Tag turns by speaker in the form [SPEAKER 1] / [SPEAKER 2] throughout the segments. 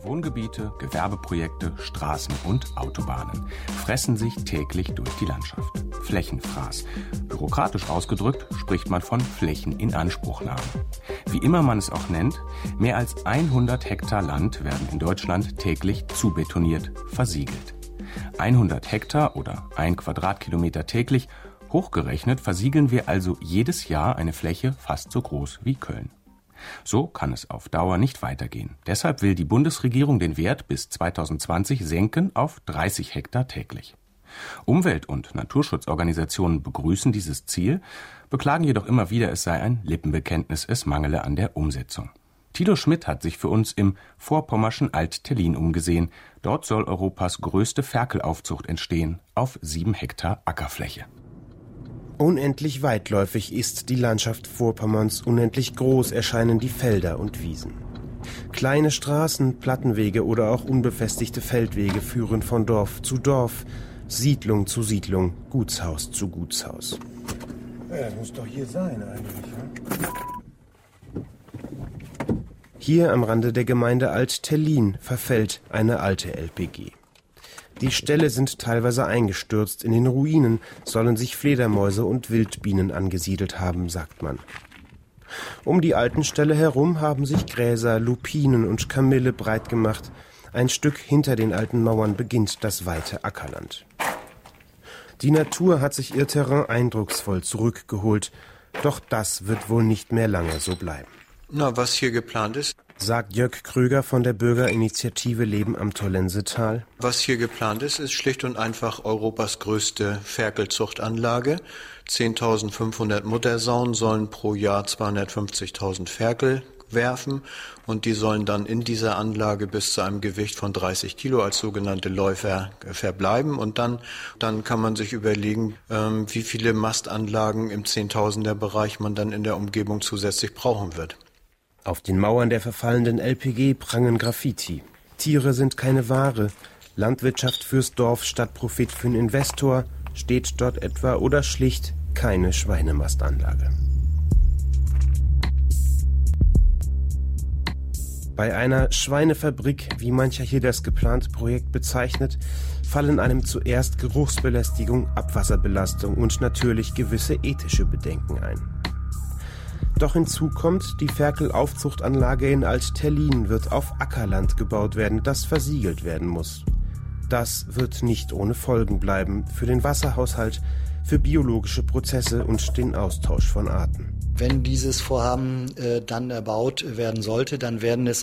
[SPEAKER 1] Wohngebiete, Gewerbeprojekte, Straßen und Autobahnen fressen sich täglich durch die Landschaft. Flächenfraß. Bürokratisch ausgedrückt spricht man von Flächeninanspruchnahme. Wie immer man es auch nennt, mehr als 100 Hektar Land werden in Deutschland täglich zubetoniert, versiegelt. 100 Hektar oder 1 Quadratkilometer täglich, hochgerechnet versiegeln wir also jedes Jahr eine Fläche fast so groß wie Köln. So kann es auf Dauer nicht weitergehen. Deshalb will die Bundesregierung den Wert bis 2020 senken auf 30 Hektar täglich. Umwelt- und Naturschutzorganisationen begrüßen dieses Ziel, beklagen jedoch immer wieder, es sei ein Lippenbekenntnis, es mangele an der Umsetzung. Thilo Schmidt hat sich für uns im vorpommerschen Alt-Tellin umgesehen. Dort soll Europas größte Ferkelaufzucht entstehen, auf 7 Hektar Ackerfläche.
[SPEAKER 2] Unendlich weitläufig ist die Landschaft Vorpommerns, unendlich groß erscheinen die Felder und Wiesen. Kleine Straßen, Plattenwege oder auch unbefestigte Feldwege führen von Dorf zu Dorf, Siedlung zu Siedlung, Gutshaus zu Gutshaus.
[SPEAKER 3] Ja, das muss doch hier sein eigentlich, ne?
[SPEAKER 2] Hier am Rande der Gemeinde Alt-Tellin verfällt eine alte LPG. Die Ställe sind teilweise eingestürzt, in den Ruinen sollen sich Fledermäuse und Wildbienen angesiedelt haben, sagt man. Um die alten Ställe herum haben sich Gräser, Lupinen und Kamille breit gemacht. Ein Stück hinter den alten Mauern beginnt das weite Ackerland. Die Natur hat sich ihr Terrain eindrucksvoll zurückgeholt, doch das wird wohl nicht mehr lange so bleiben.
[SPEAKER 4] Na, was hier geplant ist?
[SPEAKER 2] Sagt Jörg Kröger von der Bürgerinitiative Leben am Tollensetal.
[SPEAKER 4] Was hier geplant ist schlicht und einfach Europas größte Ferkelzuchtanlage. 10.500 Muttersauen sollen pro Jahr 250.000 Ferkel werfen und die sollen dann in dieser Anlage bis zu einem Gewicht von 30 Kilo als sogenannte Läufer verbleiben und dann kann man sich überlegen, wie viele Mastanlagen im Zehntausender-Bereich man dann in der Umgebung zusätzlich brauchen wird.
[SPEAKER 2] Auf den Mauern der verfallenden LPG prangen Graffiti. Tiere sind keine Ware. Landwirtschaft fürs Dorf statt Profit für den Investor steht dort etwa oder schlicht keine Schweinemastanlage. Bei einer Schweinefabrik, wie mancher hier das geplante Projekt bezeichnet, fallen einem zuerst Geruchsbelästigung, Abwasserbelastung und natürlich gewisse ethische Bedenken ein. Doch hinzu kommt, die Ferkelaufzuchtanlage in Alt-Tellin wird auf Ackerland gebaut werden, das versiegelt werden muss. Das wird nicht ohne Folgen bleiben für den Wasserhaushalt, für biologische Prozesse und den Austausch von Arten.
[SPEAKER 5] Wenn dieses Vorhaben dann erbaut werden sollte, dann werden es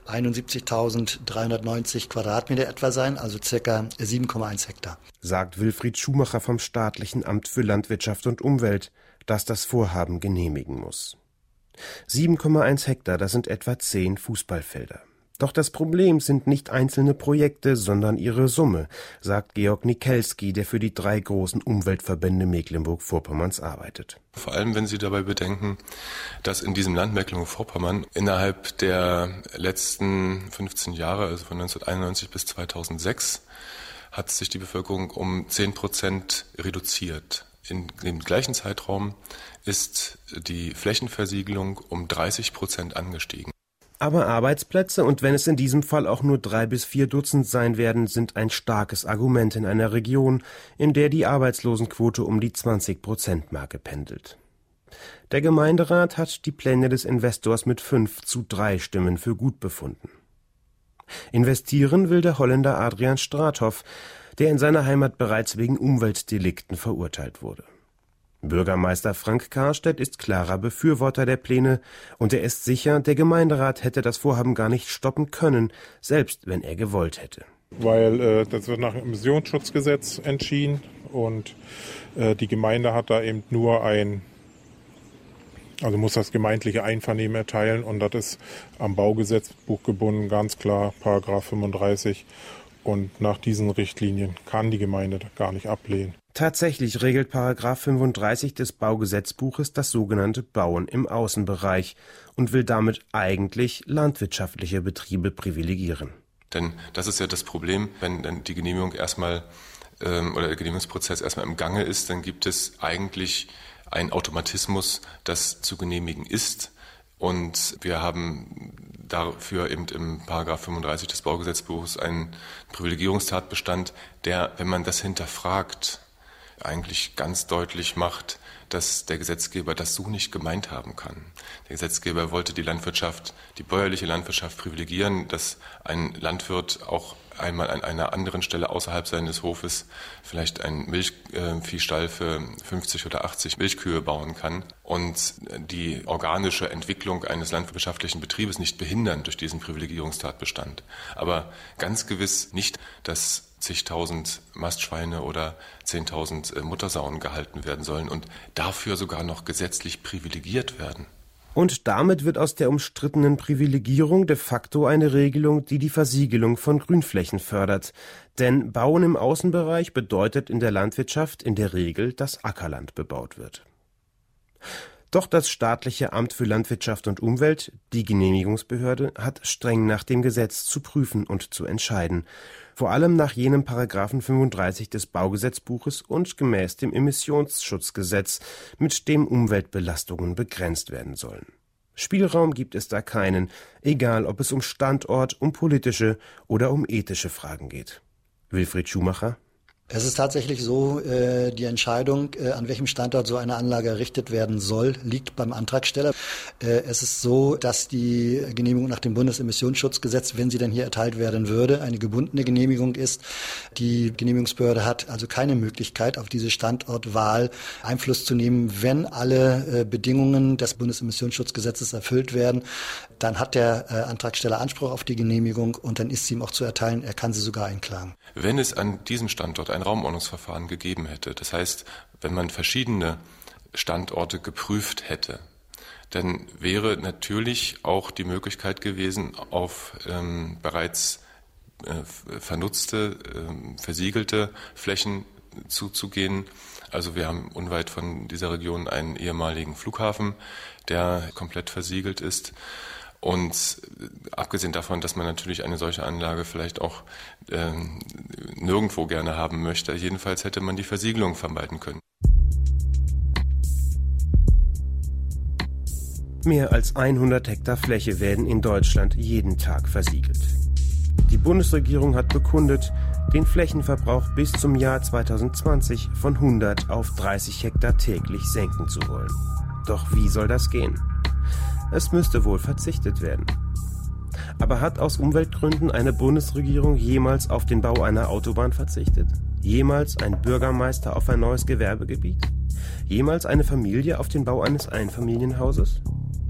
[SPEAKER 5] 71.390 Quadratmeter etwa sein, also circa 7,1 Hektar.
[SPEAKER 2] Sagt Wilfried Schumacher vom Staatlichen Amt für Landwirtschaft und Umwelt, das das Vorhaben genehmigen muss. 7,1 Hektar, das sind etwa 10 Fußballfelder. Doch das Problem sind nicht einzelne Projekte, sondern ihre Summe, sagt Georg Nikelski, der für die 3 großen Umweltverbände Mecklenburg-Vorpommerns arbeitet.
[SPEAKER 6] Vor allem, wenn Sie dabei bedenken, dass in diesem Land Mecklenburg-Vorpommern innerhalb der letzten 15 Jahre, also von 1991 bis 2006, hat sich die Bevölkerung um 10% reduziert. In dem gleichen Zeitraum ist die Flächenversiegelung um 30% angestiegen.
[SPEAKER 2] Aber Arbeitsplätze, und wenn es in diesem Fall auch nur 3 bis 4 Dutzend sein werden, sind ein starkes Argument in einer Region, in der die Arbeitslosenquote um die 20%-Marke pendelt. Der Gemeinderat hat die Pläne des Investors mit 5:3 Stimmen für gut befunden. Investieren will der Holländer Adrian Straathoff, der in seiner Heimat bereits wegen Umweltdelikten verurteilt wurde. Bürgermeister Frank Karstedt ist klarer Befürworter der Pläne und er ist sicher, der Gemeinderat hätte das Vorhaben gar nicht stoppen können, selbst wenn er gewollt hätte.
[SPEAKER 7] Weil das wird nach dem Emissionsschutzgesetz entschieden und die Gemeinde hat da eben nur muss das gemeindliche Einvernehmen erteilen und das ist am Baugesetzbuch gebunden, ganz klar, Paragraph 35. Und nach diesen Richtlinien kann die Gemeinde gar nicht ablehnen.
[SPEAKER 2] Tatsächlich regelt Paragraph 35 des Baugesetzbuches das sogenannte Bauen im Außenbereich und will damit eigentlich landwirtschaftliche Betriebe privilegieren.
[SPEAKER 6] Denn das ist ja das Problem, wenn dann die Genehmigung oder der Genehmigungsprozess erstmal im Gange ist, dann gibt es eigentlich einen Automatismus, das zu genehmigen ist. Und wir haben dafür eben im § 35 des Baugesetzbuches einen Privilegierungstatbestand, der, wenn man das hinterfragt, eigentlich ganz deutlich macht, dass der Gesetzgeber das so nicht gemeint haben kann. Der Gesetzgeber wollte die Landwirtschaft, die bäuerliche Landwirtschaft privilegieren, dass ein Landwirt auch einmal an einer anderen Stelle außerhalb seines Hofes vielleicht einen Milchviehstall für 50 oder 80 Milchkühe bauen kann und die organische Entwicklung eines landwirtschaftlichen Betriebes nicht behindern durch diesen Privilegierungstatbestand. Aber ganz gewiss nicht, dass zigtausend Mastschweine oder 10.000 Muttersauen gehalten werden sollen und dafür sogar noch gesetzlich privilegiert werden.
[SPEAKER 2] Und damit wird aus der umstrittenen Privilegierung de facto eine Regelung, die die Versiegelung von Grünflächen fördert. Denn Bauen im Außenbereich bedeutet in der Landwirtschaft in der Regel, dass Ackerland bebaut wird. Doch das staatliche Amt für Landwirtschaft und Umwelt, die Genehmigungsbehörde, hat streng nach dem Gesetz zu prüfen und zu entscheiden. Vor allem nach jenem § 35 des Baugesetzbuches und gemäß dem Emissionsschutzgesetz, mit dem Umweltbelastungen begrenzt werden sollen. Spielraum gibt es da keinen, egal ob es um Standort, um politische oder um ethische Fragen geht. Wilfried Schumacher.
[SPEAKER 5] Es ist tatsächlich so, die Entscheidung, an welchem Standort so eine Anlage errichtet werden soll, liegt beim Antragsteller. Es ist so, dass die Genehmigung nach dem Bundesemissionsschutzgesetz, wenn sie denn hier erteilt werden würde, eine gebundene Genehmigung ist. Die Genehmigungsbehörde hat also keine Möglichkeit, auf diese Standortwahl Einfluss zu nehmen. Wenn alle Bedingungen des Bundesemissionsschutzgesetzes erfüllt werden, dann hat der Antragsteller Anspruch auf die Genehmigung und dann ist sie ihm auch zu erteilen. Er kann sie sogar einklagen.
[SPEAKER 6] Wenn es an diesem Standort ein Raumordnungsverfahren gegeben hätte, das heißt, wenn man verschiedene Standorte geprüft hätte, dann wäre natürlich auch die Möglichkeit gewesen, auf bereits vernutzte, versiegelte Flächen zuzugehen. Also wir haben unweit von dieser Region einen ehemaligen Flughafen, der komplett versiegelt ist. Und abgesehen davon, dass man natürlich eine solche Anlage vielleicht auch nirgendwo gerne haben möchte, jedenfalls hätte man die Versiegelung vermeiden können.
[SPEAKER 2] Mehr als 100 Hektar Fläche werden in Deutschland jeden Tag versiegelt. Die Bundesregierung hat bekundet, den Flächenverbrauch bis zum Jahr 2020 von 100 auf 30 Hektar täglich senken zu wollen. Doch wie soll das gehen? Es müsste wohl verzichtet werden. Aber hat aus Umweltgründen eine Bundesregierung jemals auf den Bau einer Autobahn verzichtet? Jemals ein Bürgermeister auf ein neues Gewerbegebiet? Jemals eine Familie auf den Bau eines Einfamilienhauses?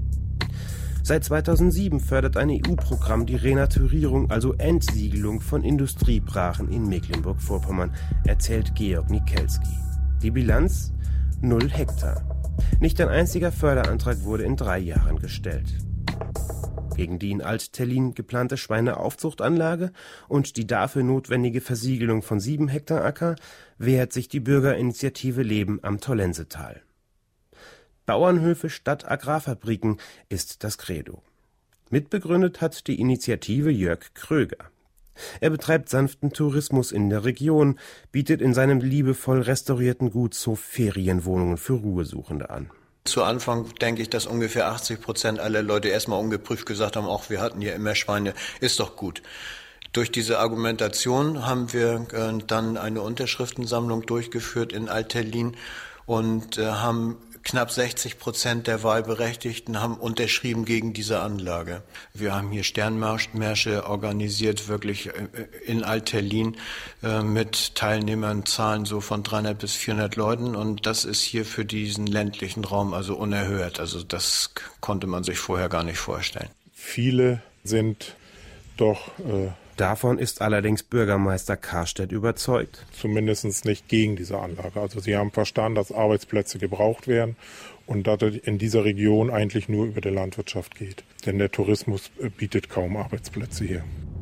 [SPEAKER 2] Seit 2007 fördert ein EU-Programm die Renaturierung, also Entsiegelung von Industriebrachen in Mecklenburg-Vorpommern, erzählt Georg Nikelski. Die Bilanz? 0 Hektar. Nicht ein einziger Förderantrag wurde in 3 Jahren gestellt. Gegen die in Alt-Tellin geplante Schweineaufzuchtanlage und die dafür notwendige Versiegelung von 7 Hektar Acker wehrt sich die Bürgerinitiative Leben am Tollensetal. Bauernhöfe statt Agrarfabriken ist das Credo. Mitbegründet hat die Initiative Jörg Kröger. Er betreibt sanften Tourismus in der Region, bietet in seinem liebevoll restaurierten Gutshof Ferienwohnungen für Ruhesuchende an.
[SPEAKER 4] Zu Anfang denke ich, dass ungefähr 80% aller Leute erstmal ungeprüft gesagt haben, auch wir hatten ja immer Schweine, ist doch gut. Durch diese Argumentation haben wir dann eine Unterschriftensammlung durchgeführt in Alt-Tellin und haben knapp 60% der Wahlberechtigten haben unterschrieben gegen diese Anlage. Wir haben hier Sternmärsche organisiert, wirklich in Alt-Tellin mit Teilnehmerzahlen so von 300 bis 400 Leuten. Und das ist hier für diesen ländlichen Raum also unerhört. Also das konnte man sich vorher gar nicht vorstellen.
[SPEAKER 7] Viele sind doch
[SPEAKER 2] Davon ist allerdings Bürgermeister Karstedt überzeugt.
[SPEAKER 7] Zumindest nicht gegen diese Anlage. Also sie haben verstanden, dass Arbeitsplätze gebraucht werden und dass es in dieser Region eigentlich nur über die Landwirtschaft geht. Denn der Tourismus bietet kaum Arbeitsplätze hier.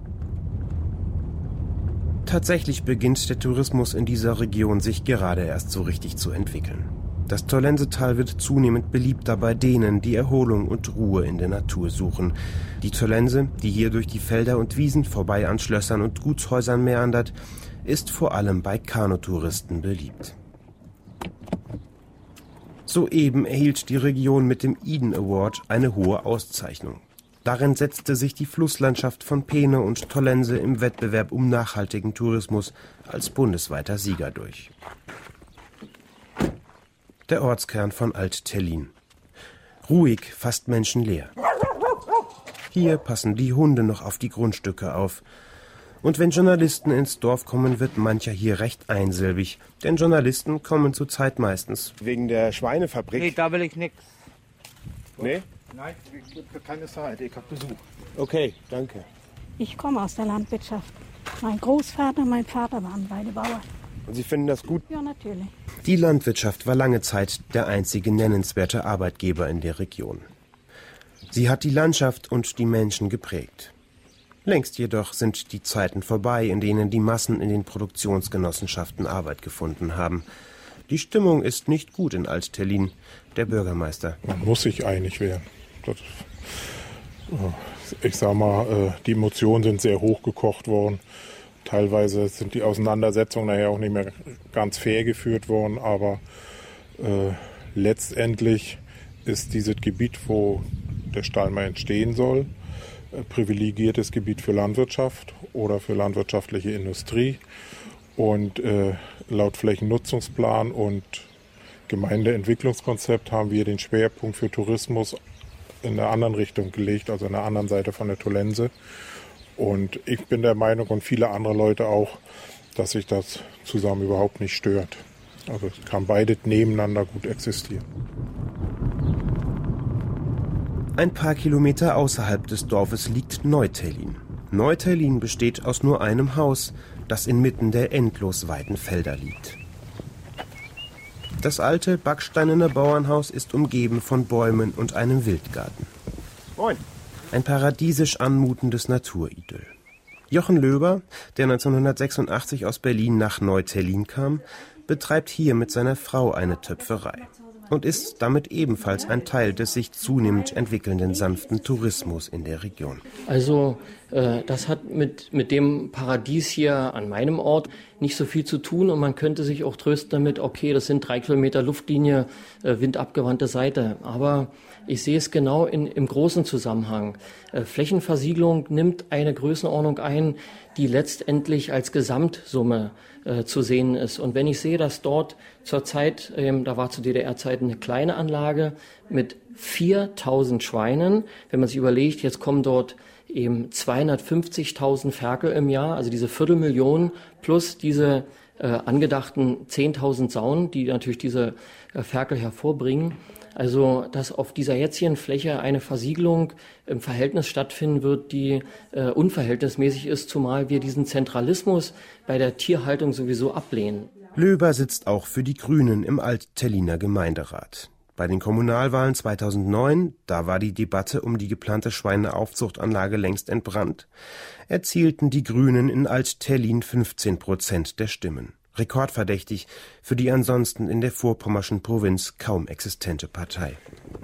[SPEAKER 2] Tatsächlich beginnt der Tourismus in dieser Region sich gerade erst so richtig zu entwickeln. Das Tollensetal wird zunehmend beliebter bei denen, die Erholung und Ruhe in der Natur suchen. Die Tollense, die hier durch die Felder und Wiesen vorbei an Schlössern und Gutshäusern meandert, ist vor allem bei Kanutouristen beliebt. Soeben erhielt die Region mit dem Eden Award eine hohe Auszeichnung. Darin setzte sich die Flusslandschaft von Peene und Tollense im Wettbewerb um nachhaltigen Tourismus als bundesweiter Sieger durch. Der Ortskern von Alt-Tellin. Ruhig, fast menschenleer. Hier passen die Hunde noch auf die Grundstücke auf. Und wenn Journalisten ins Dorf kommen, wird mancher hier recht einsilbig. Denn Journalisten kommen zurzeit meistens
[SPEAKER 3] Wegen der Schweinefabrik?
[SPEAKER 8] Nee, da will ich nichts.
[SPEAKER 3] Nee?
[SPEAKER 8] Nein, ich gebe keine Zeit, ich habe Besuch.
[SPEAKER 3] Okay, danke.
[SPEAKER 9] Ich komme aus der Landwirtschaft. Mein Großvater und mein Vater waren beide Bauern.
[SPEAKER 3] Und Sie finden das gut?
[SPEAKER 9] Ja, natürlich.
[SPEAKER 2] Die Landwirtschaft war lange Zeit der einzige nennenswerte Arbeitgeber in der Region. Sie hat die Landschaft und die Menschen geprägt. Längst jedoch sind die Zeiten vorbei, in denen die Massen in den Produktionsgenossenschaften Arbeit gefunden haben. Die Stimmung ist nicht gut in Alt-Tellin. Der Bürgermeister:
[SPEAKER 7] Man muss sich einig werden. Ich sag mal, die Emotionen sind sehr hochgekocht worden. Teilweise sind die Auseinandersetzungen nachher auch nicht mehr ganz fair geführt worden, aber letztendlich ist dieses Gebiet, wo der Stall mal entstehen soll, privilegiertes Gebiet für Landwirtschaft oder für landwirtschaftliche Industrie. Und laut Flächennutzungsplan und Gemeindeentwicklungskonzept haben wir den Schwerpunkt für Tourismus in einer anderen Richtung gelegt, also an der anderen Seite von der Tollense. Und ich bin der Meinung und viele andere Leute auch, dass sich das zusammen überhaupt nicht stört. Also es kann beide nebeneinander gut existieren.
[SPEAKER 2] Ein paar Kilometer außerhalb des Dorfes liegt Neu-Tellin. Neu-Tellin besteht aus nur einem Haus, das inmitten der endlos weiten Felder liegt. Das alte, backsteinerne Bauernhaus ist umgeben von Bäumen und einem Wildgarten.
[SPEAKER 3] Moin.
[SPEAKER 2] Ein paradiesisch anmutendes Naturidyll. Jochen Löber, der 1986 aus Berlin nach Neu-Tellin kam, betreibt hier mit seiner Frau eine Töpferei und ist damit ebenfalls ein Teil des sich zunehmend entwickelnden sanften Tourismus in der Region.
[SPEAKER 10] Also das hat mit dem Paradies hier an meinem Ort nicht so viel zu tun und man könnte sich auch trösten damit, okay, das sind 3 Kilometer Luftlinie, windabgewandte Seite, aber ich sehe es genau im großen Zusammenhang. Flächenversiegelung nimmt eine Größenordnung ein, die letztendlich als Gesamtsumme zu sehen ist. Und wenn ich sehe, dass dort zurzeit, da war zu DDR-Zeiten eine kleine Anlage mit 4.000 Schweinen, wenn man sich überlegt, jetzt kommen dort eben 250.000 Ferkel im Jahr, also diese 250.000 plus diese angedachten 10.000 Sauen, die natürlich diese Ferkel hervorbringen. Also, dass auf dieser jetzigen Fläche eine Versiegelung im Verhältnis stattfinden wird, die unverhältnismäßig ist, zumal wir diesen Zentralismus bei der Tierhaltung sowieso ablehnen.
[SPEAKER 2] Löber sitzt auch für die Grünen im Alt-Telliner Gemeinderat. Bei den Kommunalwahlen 2009, da war die Debatte um die geplante Schweineaufzuchtanlage längst entbrannt, erzielten die Grünen in Alt-Tellin 15% der Stimmen. Rekordverdächtig für die ansonsten in der vorpommerschen Provinz kaum existente Partei.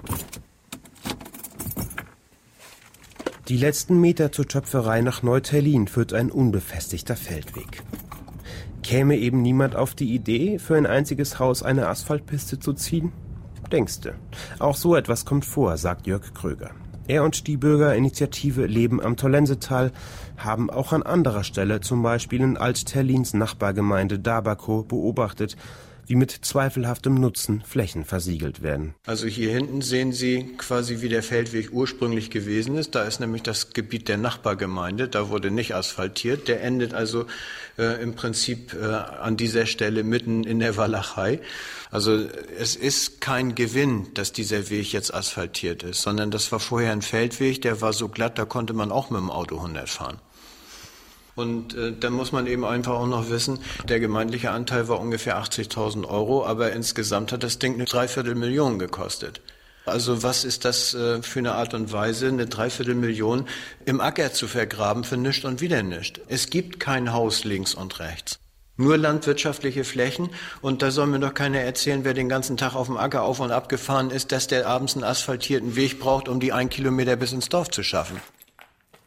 [SPEAKER 2] Die letzten Meter zur Töpferei nach Neu-Tellin führt ein unbefestigter Feldweg. Käme eben niemand auf die Idee, für ein einziges Haus eine Asphaltpiste zu ziehen? Denkste. Auch so etwas kommt vor, sagt Jörg Kröger. Er und die Bürgerinitiative Leben am Tollensetal haben auch an anderer Stelle, zum Beispiel in Alt-Tellins Nachbargemeinde Dabako, beobachtet, wie mit zweifelhaftem Nutzen Flächen versiegelt werden.
[SPEAKER 4] Also hier hinten sehen Sie quasi, wie der Feldweg ursprünglich gewesen ist. Da ist nämlich das Gebiet der Nachbargemeinde, da wurde nicht asphaltiert. Der endet also im Prinzip an dieser Stelle mitten in der Walachei. Also es ist kein Gewinn, dass dieser Weg jetzt asphaltiert ist, sondern das war vorher ein Feldweg, der war so glatt, da konnte man auch mit dem Auto 100 fahren. Und dann muss man eben einfach auch noch wissen, der gemeindliche Anteil war ungefähr 80.000 €, aber insgesamt hat das Ding eine 250.000 gekostet. Also was ist das für eine Art und Weise, eine 250.000 im Acker zu vergraben für nichts und wieder nichts? Es gibt kein Haus links und rechts. Nur landwirtschaftliche Flächen und da soll mir doch keiner erzählen, wer den ganzen Tag auf dem Acker auf und ab gefahren ist, dass der abends einen asphaltierten Weg braucht, um die 1 Kilometer bis ins Dorf zu schaffen.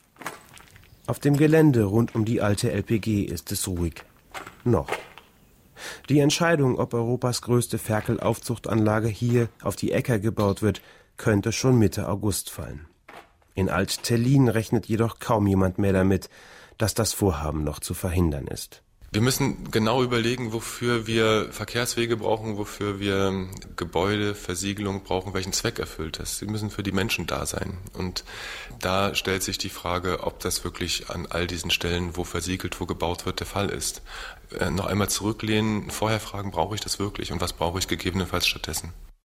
[SPEAKER 2] Auf dem Gelände rund um die alte LPG ist es ruhig. Noch. Die Entscheidung, ob Europas größte Ferkelaufzuchtanlage hier auf die Äcker gebaut wird, könnte schon Mitte August fallen. In Alt-Tellin rechnet jedoch kaum jemand mehr damit, dass das Vorhaben noch zu verhindern ist.
[SPEAKER 6] Wir müssen genau überlegen, wofür wir Verkehrswege brauchen, wofür wir Gebäude, Versiegelung brauchen, welchen Zweck erfüllt das. Sie müssen für die Menschen da sein. Und da stellt sich die Frage, ob das wirklich an all diesen Stellen, wo versiegelt, wo gebaut wird, der Fall ist. Noch einmal zurücklehnen, vorher fragen, brauche ich das wirklich und was brauche ich gegebenenfalls stattdessen?